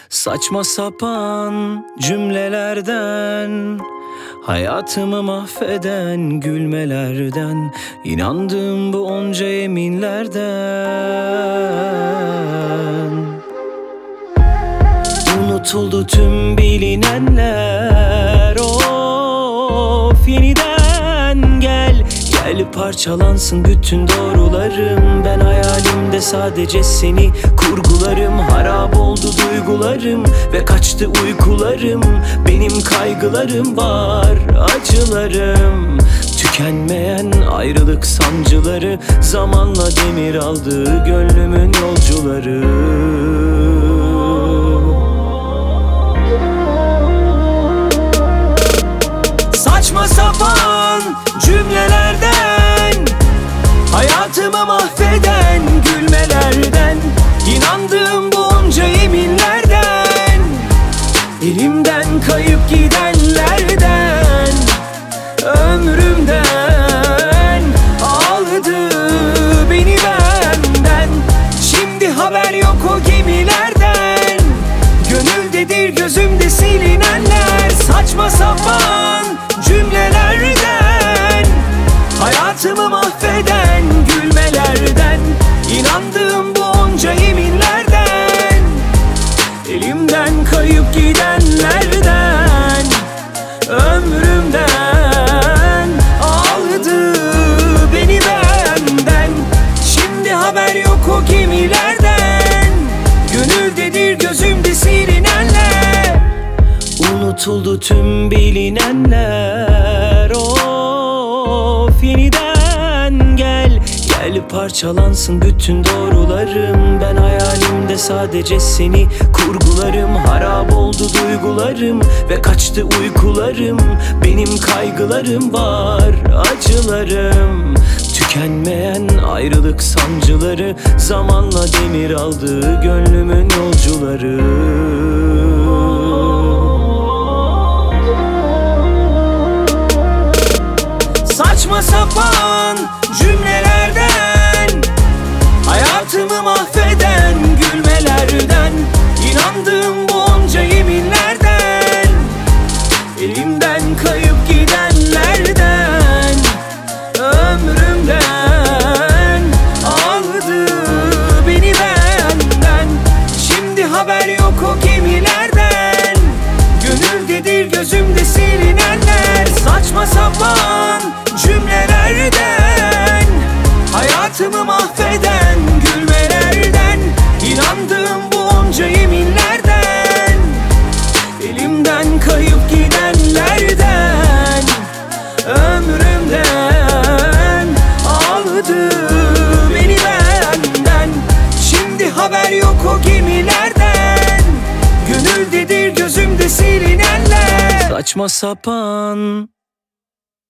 Saçma sapan cümlelerden, hayatımı mahveden gülmelerden, inandığım bu onca yeminlerden. Unutuldu tüm bilinenler, of yeniden gel. Gel parçalansın bütün doğrularım. Ben hayalimde sadece seni kurgularım. Harap oldu duygularım ve kaçtı uykularım. Benim kaygılarım var, acılarım. Tükenmeyen ayrılık sancıları, zamanla demir aldı gönlümün yolcuları. Saçma sapan cümlelerden, hayatımı mahveden gülmelerden, inandığım bu onca yeminlerden, elimden kayıp gidenlerden, ömrümden aldı beni benden. Şimdi haber yok o gemilerden, gönüldedir gözümde silinenler. Saçma sapan cümlelerden, hayatımı mahveden gülmelerden, inandığım bu onca yeminlerden, elimden kayıp gidenlerden, ömrümden aldı beni benden. Şimdi haber yok o gemilerden, gönüldedir gözümde silinenler. Unutuldu tüm bilinenler, of yeniden gel. Gel parçalansın bütün doğrularım. Ben hayalimde sadece seni kurgularım. Harap oldu duygularım ve kaçtı uykularım. Benim kaygılarım var, acılarım. Tükenmeyen ayrılık sancıları, zamanla demir aldı gönlümün yolcuları. Saçma sapan cümlelerden, hayatımı mahveden gülmelerden, inandığım bu onca yeminlerden, elimden kayıp gidenlerden, ömrümden aldı beni benden. Şimdi haber yok o gemilerden, gönüldedir gözümde silinenler. Saçma sapan cümlelerden, hayatımı mahveden gülmelerden, inandığım bu onca yeminlerden, elimden kayıp gidenlerden, ömrümden aldı beni benden. Şimdi haber yok o gemilerden, gönüldedir gözümde silinenler. Saçma sapan